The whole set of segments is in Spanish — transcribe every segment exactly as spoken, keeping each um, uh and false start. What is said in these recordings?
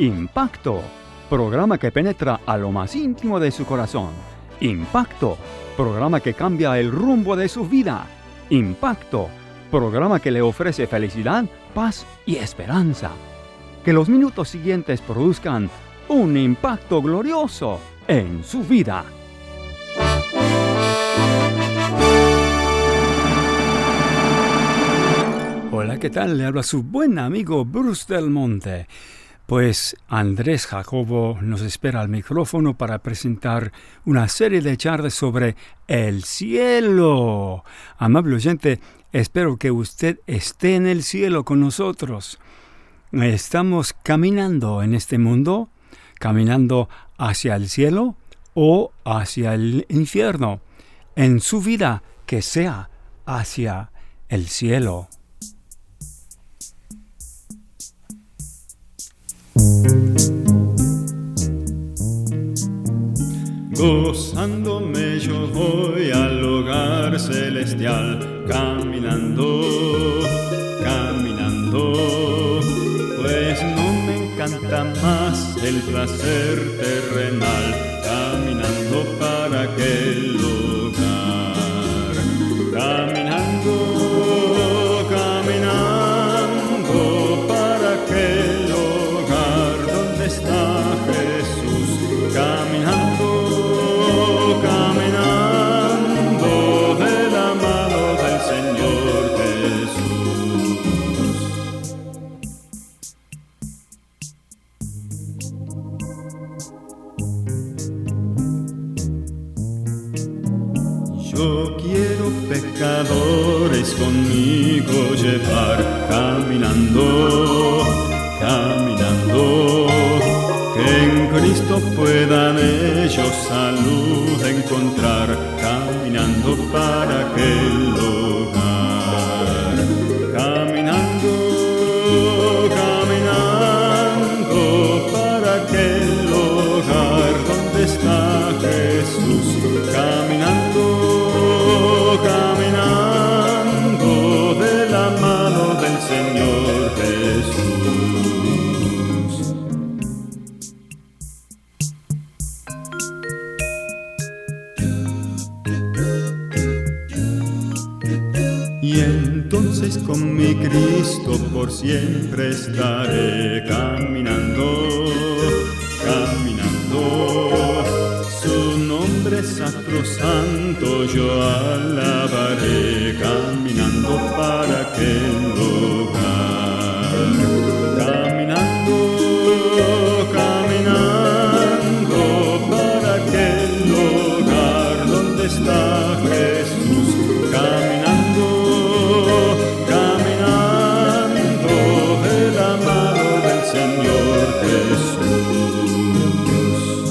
Impacto, programa que penetra a lo más íntimo de su corazón. Impacto, programa que cambia el rumbo de su vida. Impacto, programa que le ofrece felicidad, paz y esperanza. Que los minutos siguientes produzcan un impacto glorioso en su vida. Hola, ¿qué tal? Le habla su buen amigo Bruce Del Monte. Pues Andrés Jacobo nos espera al micrófono para presentar una serie de charlas sobre el cielo. Amable oyente, espero que usted esté en el cielo con nosotros. Estamos caminando en este mundo, caminando hacia el cielo o hacia el infierno. En su vida, que sea hacia el cielo. Gozándome yo voy al hogar celestial, caminando, caminando, pues no me encanta más el placer terrenal, caminando para aquel lugar, caminando, caminando para aquel lugar donde está Jesús, caminando. Caminando de la mano del Señor Jesús. Yo quiero pecadores conmigo llevar, caminando, caminando. Que en Cristo puedan ellos salud encontrar, caminando para aquel lugar, caminando, caminando para aquel lugar donde está Jesús, caminando, caminando de la mano del Señor Jesús. Y entonces con mi Cristo por siempre estaré caminando, caminando. Su nombre sacrosanto yo alabaré, caminando para aquel lugar, caminando, caminando para aquel lugar donde está Jesús, caminando. Señor Jesús.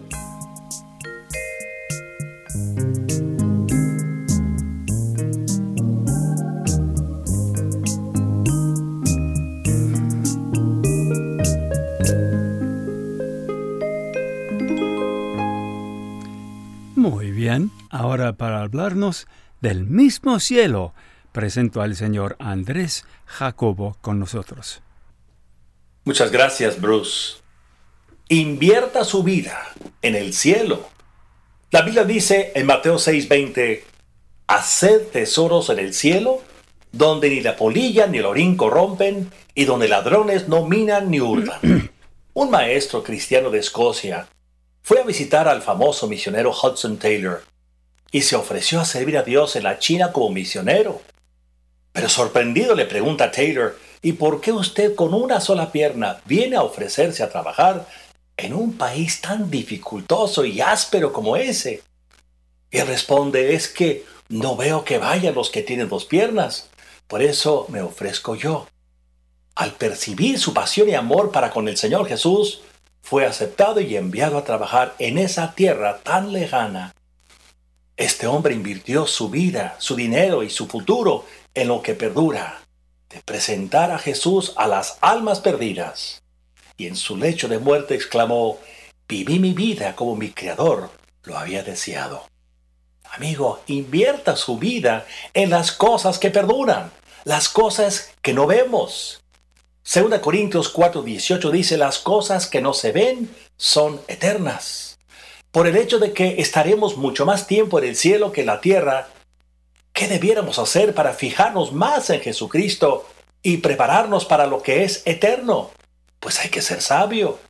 Muy bien, ahora para hablarnos del mismo cielo, presento al señor Andrés Jacobo con nosotros. Muchas gracias, Bruce. Invierta su vida en el cielo. La Biblia dice en Mateo seis veinte, haced tesoros en el cielo, donde ni la polilla ni el orín corrompen, y donde ladrones no minan ni hurtan. Un maestro cristiano de Escocia fue a visitar al famoso misionero Hudson Taylor y se ofreció a servir a Dios en la China como misionero. Pero sorprendido le pregunta a Taylor, ¿y por qué usted con una sola pierna viene a ofrecerse a trabajar en un país tan dificultoso y áspero como ese? Y él responde, es que no veo que vayan los que tienen dos piernas, por eso me ofrezco yo. Al percibir su pasión y amor para con el Señor Jesús, fue aceptado y enviado a trabajar en esa tierra tan lejana. Este hombre invirtió su vida, su dinero y su futuro en lo que perdura, de presentar a Jesús a las almas perdidas. Y en su lecho de muerte exclamó, viví mi vida como mi Creador lo había deseado. Amigo, invierta su vida en las cosas que perduran, las cosas que no vemos. Segunda Corintios cuatro dieciocho dice, las cosas que no se ven son eternas. Por el hecho de que estaremos mucho más tiempo en el cielo que en la tierra, ¿qué debiéramos hacer para fijarnos más en Jesucristo y prepararnos para lo que es eterno? Pues hay que ser sabio.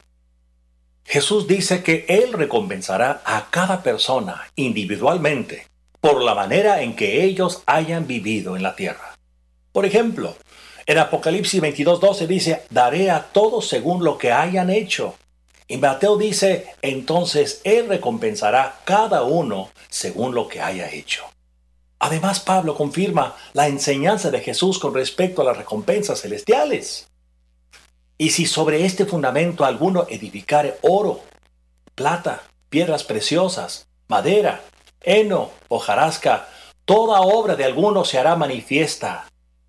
Jesús dice que Él recompensará a cada persona individualmente por la manera en que ellos hayan vivido en la tierra. Por ejemplo, en Apocalipsis veintidós doce dice, daré a todos según lo que hayan hecho. Y Mateo dice, entonces Él recompensará a cada uno según lo que haya hecho. Además, Pablo confirma la enseñanza de Jesús con respecto a las recompensas celestiales. Y si sobre este fundamento alguno edificare oro, plata, piedras preciosas, madera, heno, hojarasca, toda obra de alguno se hará manifiesta.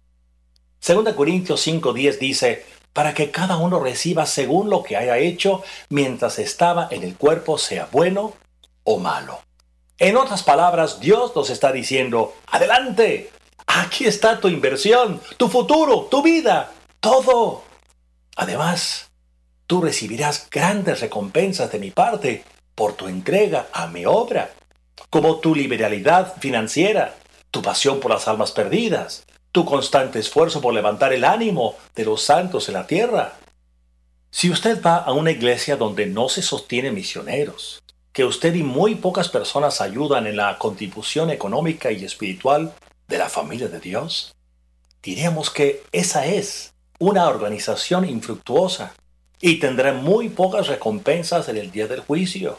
Segunda Corintios cinco diez dice, para que cada uno reciba según lo que haya hecho mientras estaba en el cuerpo, sea bueno o malo. En otras palabras, Dios nos está diciendo, adelante, aquí está tu inversión, tu futuro, tu vida, todo. Además, tú recibirás grandes recompensas de mi parte por tu entrega a mi obra, como tu liberalidad financiera, tu pasión por las almas perdidas, tu constante esfuerzo por levantar el ánimo de los santos en la tierra. Si usted va a una iglesia donde no se sostienen misioneros, que usted y muy pocas personas ayudan en la contribución económica y espiritual de la familia de Dios, diremos que esa es una organización infructuosa y tendrá muy pocas recompensas en el día del juicio.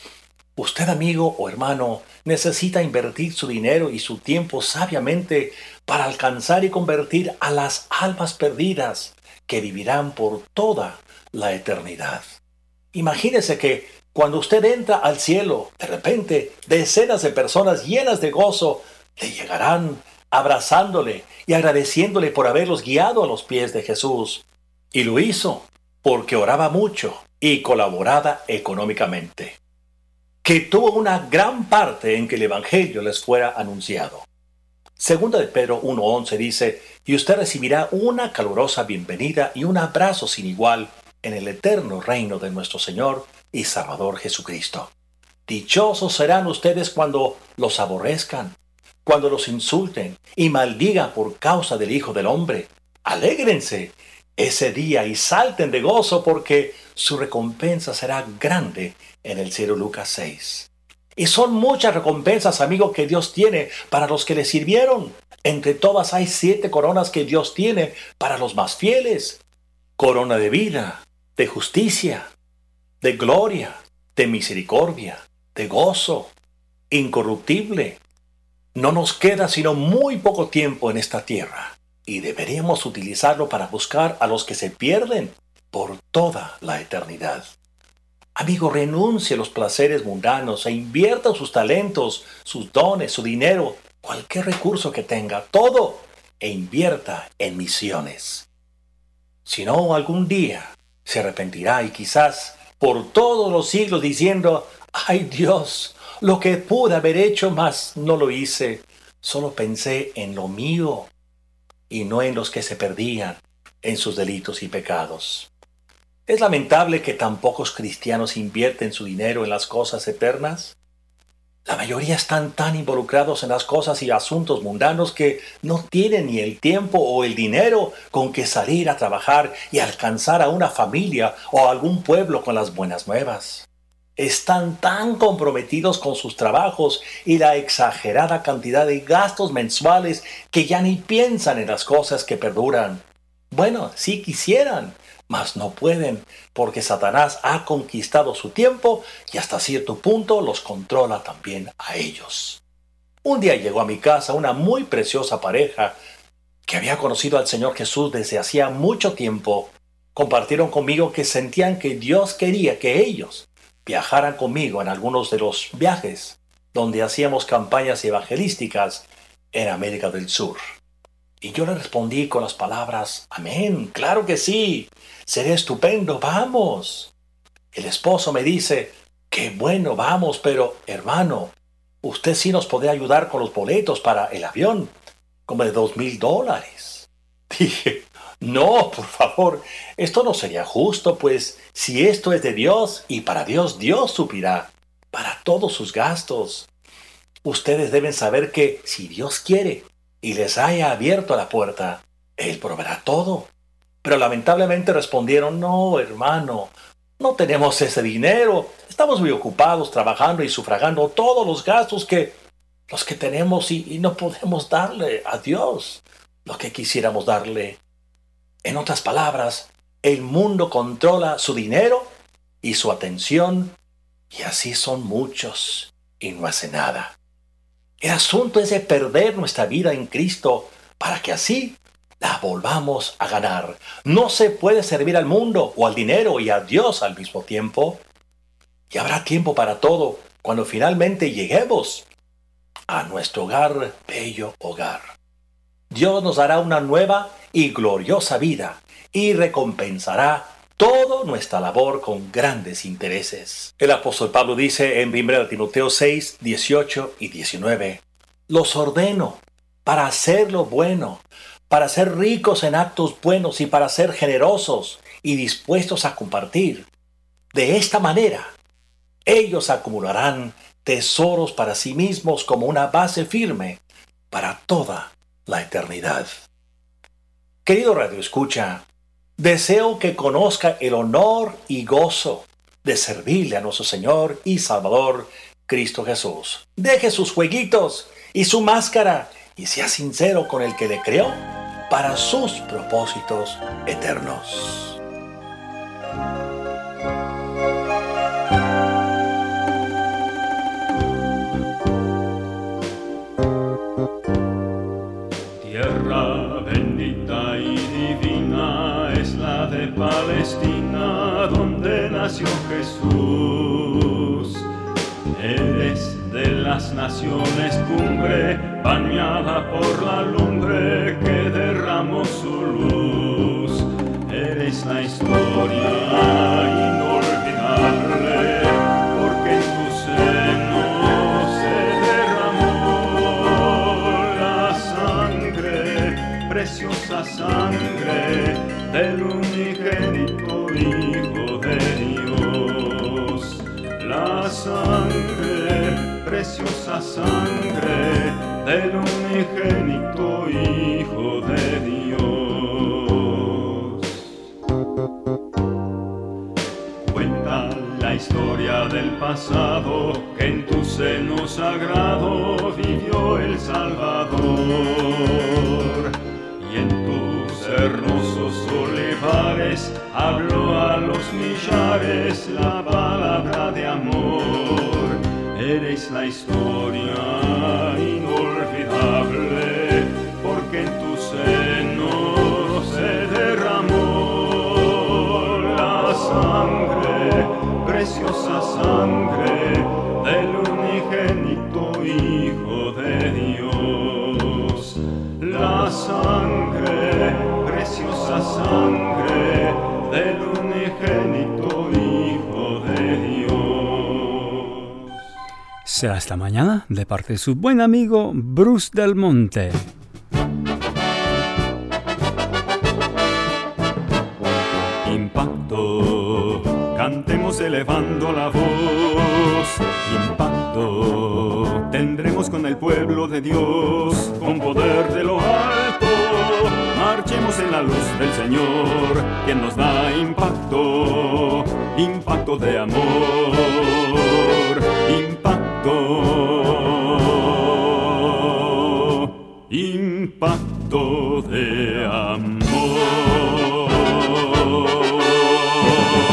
Usted, amigo o hermano, necesita invertir su dinero y su tiempo sabiamente para alcanzar y convertir a las almas perdidas que vivirán por toda la eternidad. Imagínese que cuando usted entra al cielo, de repente decenas de personas llenas de gozo le llegarán abrazándole y agradeciéndole por haberlos guiado a los pies de Jesús. Y lo hizo porque oraba mucho y colaboraba económicamente, que tuvo una gran parte en que el Evangelio les fuera anunciado. Segunda de Pedro uno once dice, y usted recibirá una calurosa bienvenida y un abrazo sin igual en el eterno reino de nuestro Señor y Salvador Jesucristo. Dichosos serán ustedes cuando los aborrezcan, cuando los insulten y maldigan por causa del Hijo del Hombre. Alégrense ese día y salten de gozo porque su recompensa será grande en el cielo. Lucas seis. Y son muchas recompensas, amigo, que Dios tiene para los que le sirvieron. Entre todas hay siete coronas que Dios tiene para los más fieles. Corona de vida, de justicia, de gloria, de misericordia, de gozo, incorruptible. No nos queda sino muy poco tiempo en esta tierra y deberíamos utilizarlo para buscar a los que se pierden por toda la eternidad. Amigo, renuncie a los placeres mundanos e invierta sus talentos, sus dones, su dinero, cualquier recurso que tenga, todo, e invierta en misiones. Si no, algún día se arrepentirá y quizás por todos los siglos diciendo, ¡ay Dios! Lo que pude haber hecho, mas no lo hice. Solo pensé en lo mío y no en los que se perdían en sus delitos y pecados. ¿Es lamentable que tan pocos cristianos invierten su dinero en las cosas eternas? La mayoría están tan involucrados en las cosas y asuntos mundanos que no tienen ni el tiempo o el dinero con que salir a trabajar y alcanzar a una familia o a algún pueblo con las buenas nuevas. Están tan comprometidos con sus trabajos y la exagerada cantidad de gastos mensuales que ya ni piensan en las cosas que perduran. Bueno, sí quisieran, mas no pueden, porque Satanás ha conquistado su tiempo y hasta cierto punto los controla también a ellos. Un día llegó a mi casa una muy preciosa pareja que había conocido al Señor Jesús desde hacía mucho tiempo. Compartieron conmigo que sentían que Dios quería que ellos viajaran conmigo en algunos de los viajes donde hacíamos campañas evangelísticas en América del Sur. Y yo le respondí con las palabras, amén, claro que sí, será estupendo, vamos. El esposo me dice, qué bueno, vamos, pero hermano, usted sí nos podría ayudar con los boletos para el avión, como de dos mil dólares. Dije, No, por favor, esto no sería justo, pues si esto es de Dios y para Dios, Dios suplirá para todos sus gastos. Ustedes deben saber que si Dios quiere y les haya abierto la puerta, Él proveerá todo. Pero lamentablemente respondieron, no, hermano, no tenemos ese dinero. Estamos muy ocupados trabajando y sufragando todos los gastos que los que tenemos y, y no podemos darle a Dios lo que quisiéramos darle. En otras palabras, el mundo controla su dinero y su atención, y así son muchos y no hace nada. El asunto es de perder nuestra vida en Cristo para que así la volvamos a ganar. No se puede servir al mundo o al dinero y a Dios al mismo tiempo. Y habrá tiempo para todo cuando finalmente lleguemos a nuestro hogar, bello hogar. Dios nos dará una nueva y gloriosa vida y recompensará toda nuestra labor con grandes intereses. El apóstol Pablo dice en primera Timoteo seis, dieciocho y diecinueve, los ordeno para hacer lo bueno, para ser ricos en actos buenos y para ser generosos y dispuestos a compartir. De esta manera, ellos acumularán tesoros para sí mismos como una base firme para toda la eternidad. Querido Radio Escucha, deseo que conozca el honor y gozo de servirle a nuestro Señor y Salvador Cristo Jesús. Deje sus jueguitos y su máscara y sea sincero con el que le creó para sus propósitos eternos. Tierra bendita y divina es la de Palestina, donde nació Jesús. Eres de las naciones cumbre, bañada por la lumbre que derramó su luz. Eres la historia inolvidable, porque en tu seno se derramó la sangre, preciosa sangre del unigénito Hijo de Dios. La sangre, preciosa sangre del unigénito Hijo de Dios. Cuenta la historia del pasado, que en tu seno sagrado vivió el Salvador, y en tus hermosos olivares habló a los millares la palabra de amor. Eres la historia inolvidable, porque en tu seno se derramó la sangre, preciosa sangre del unigénito Hijo de Dios. La sangre, preciosa sangre del unigénito Hijo de Dios. Será hasta mañana de parte de su buen amigo Bruce Del Monte. Impacto, cantemos elevando la voz. Impacto, tendremos con el pueblo de Dios, con poder de lo alto. Marchemos en la luz del Señor, quien nos da impacto, impacto de amor, impacto, impacto de amor.